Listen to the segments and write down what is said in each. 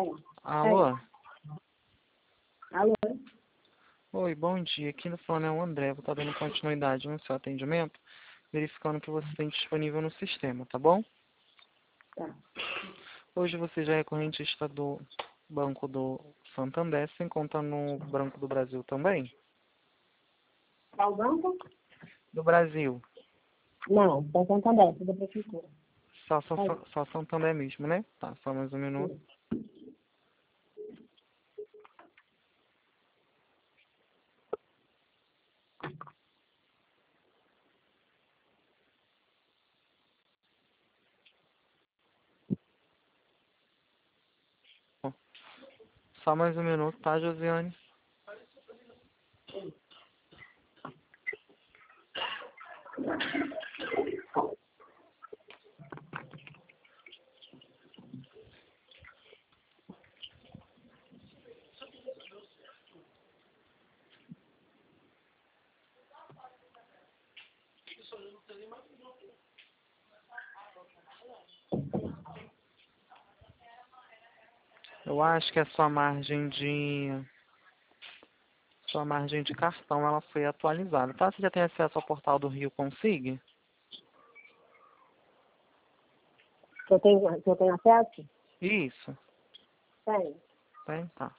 Alô? Alô? Oi, bom dia. Aqui no fone é o André. Vou estar dando continuidade no seu atendimento, verificando o que você tem disponível no sistema, tá bom? Tá. Hoje você já é correntista do Banco do Santander, sem conta no Banco do Brasil também? Qual banco? Do Brasil. Não, da Santander, da Prefeitura. Só Santander mesmo, né? Tá, só mais um minuto. Só mais um minuto, tá, Josiane? Eu acho que a sua margem de cartão ela foi atualizada, tá? Você já tem acesso ao portal do Rio Consig? Que eu tenho acesso? Isso. Tem. Tem? Tá.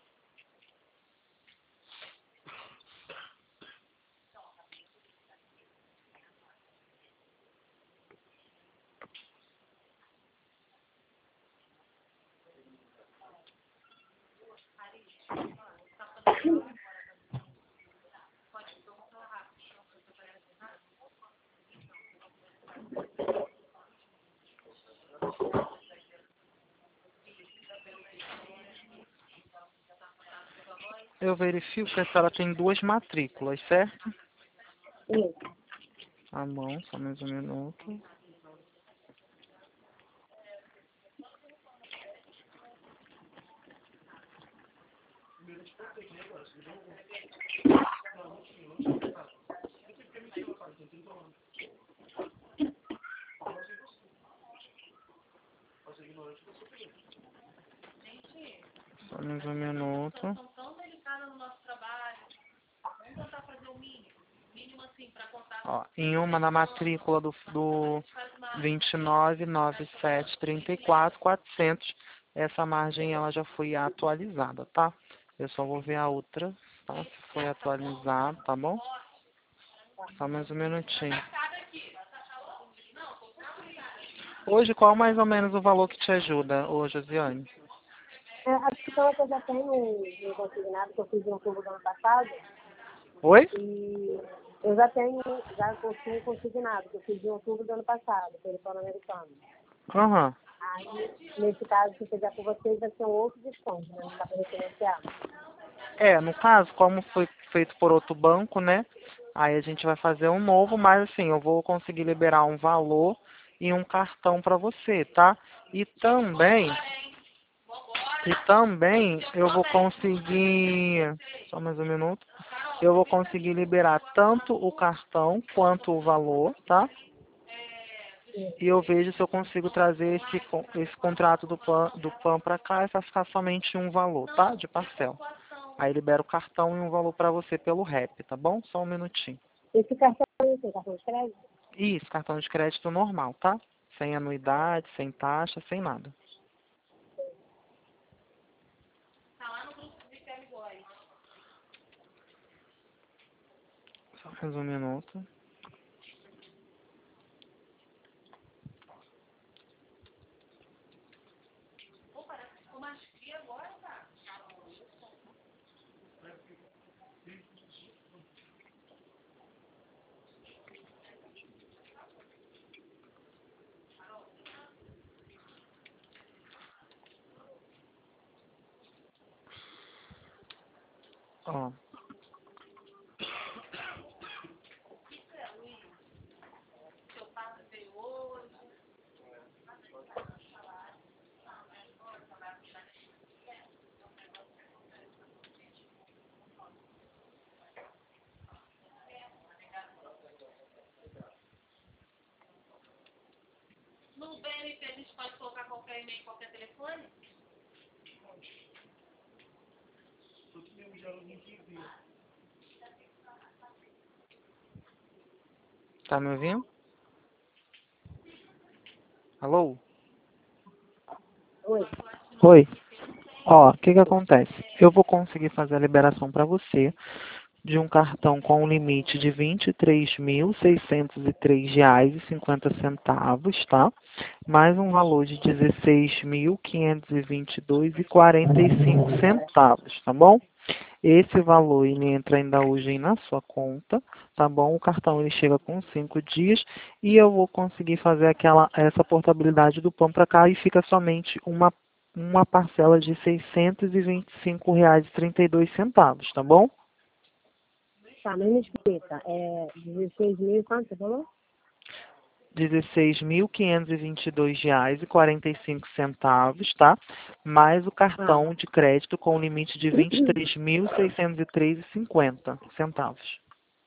Eu verifico que a senhora tem 2 matrículas, certo? Isso. Tá bom, só mais um minuto. Só mais um minuto. Ó, em uma na matrícula do 29.9734.400, essa margem ela já foi atualizada, tá? Eu só vou ver a outra, tá? Se foi atualizada, tá bom? Só mais um minutinho. Hoje, qual mais ou menos o valor que te ajuda, ô Josiane? A questão é que eu já tenho um consignado que eu fiz em outubro do ano passado. Oi? E eu já consegui consignado que eu fiz em outubro do ano passado, pelo plano americano. Aham. Aí, nesse caso, se eu fizer com vocês, vai ser um outro desconto, né? Não dá para referenciar. No caso, como foi feito por outro banco, né? Aí a gente vai fazer um novo, mas assim, eu vou conseguir liberar um valor e um cartão para você, tá? E também eu vou conseguir, só mais um minuto, eu vou conseguir liberar tanto o cartão quanto o valor, tá? E eu vejo se eu consigo trazer esse contrato do PAN para cá e vai ficar somente um valor, tá? De parcela. Aí libera o cartão e um valor para você pelo REP, tá bom? Só um minutinho. Esse cartão é cartão de crédito? Isso, cartão de crédito normal, tá? Sem anuidade, sem taxa, sem nada. Só mais um minuto. Ó. No BNP a gente pode colocar qualquer e-mail, qualquer telefone? Tá me ouvindo? Alô? Oi. Oi. Ó, o que que acontece? Eu vou conseguir fazer a liberação para você de um cartão com um limite de R$ 23.603,50, tá? Mais um valor de R$ 16.522,45, tá bom? Esse valor ele entra ainda hoje na sua conta, tá bom? O cartão ele chega com 5 dias e eu vou conseguir fazer essa portabilidade do PAN para cá e fica somente uma parcela de R$ 625,32, tá bom? Tá, mas me explica. 16 mil, quanto você falou? R$ 16.522,45, tá? Mais o Ah. cartão de crédito com limite de R$ 23.603,50.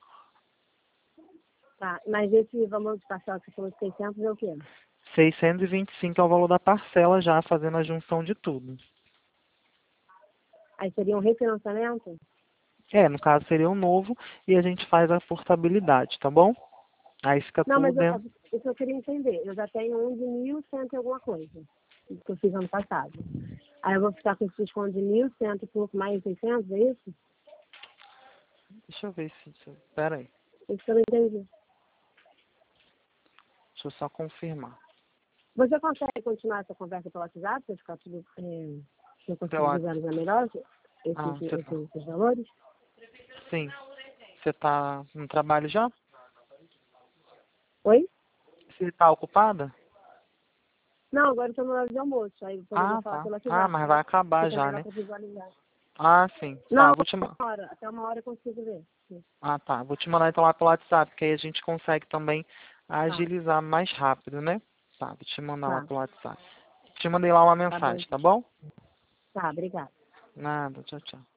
Tá, mas esse valor de parcela que você falou de 600 é o quê? 625 é o valor da parcela já, fazendo a junção de tudo. Aí seria um refinanciamento? No caso seria um novo e a gente faz a portabilidade, tá bom? Aí fica Não, tudo mas dentro. isso eu queria entender. Eu já tenho um de 1.100 e alguma coisa, que eu fiz ano passado. Aí eu vou ficar com esse desconto de 1.100 e pouco mais 600, é isso? Deixa eu ver se... Pera aí, Isso que eu não entendi. deixa eu só confirmar. Você consegue continuar essa conversa pelo WhatsApp, para ficar tudo, se eu conseguir Pela... visualizar melhor Ah, você tá... esses valores? Sim. Você tá no trabalho já? Oi? Você tá ocupada? Não, agora eu estou no horário de almoço, aí eu poderia Ah, falar tá. pelo Ah, WhatsApp, mas vai acabar fica já, melhor né? para visualizar. Ah, sim. Tá, Não, vou te mandar. até uma hora eu consigo ver. Ah, tá. Vou te mandar então lá pelo WhatsApp, que aí a gente consegue também Tá, agilizar mais rápido, né? Tá, vou te mandar lá tá, pelo WhatsApp. Te mandei lá uma tá bom. mensagem, tá bom? Tá, obrigada. Nada, tchau, tchau.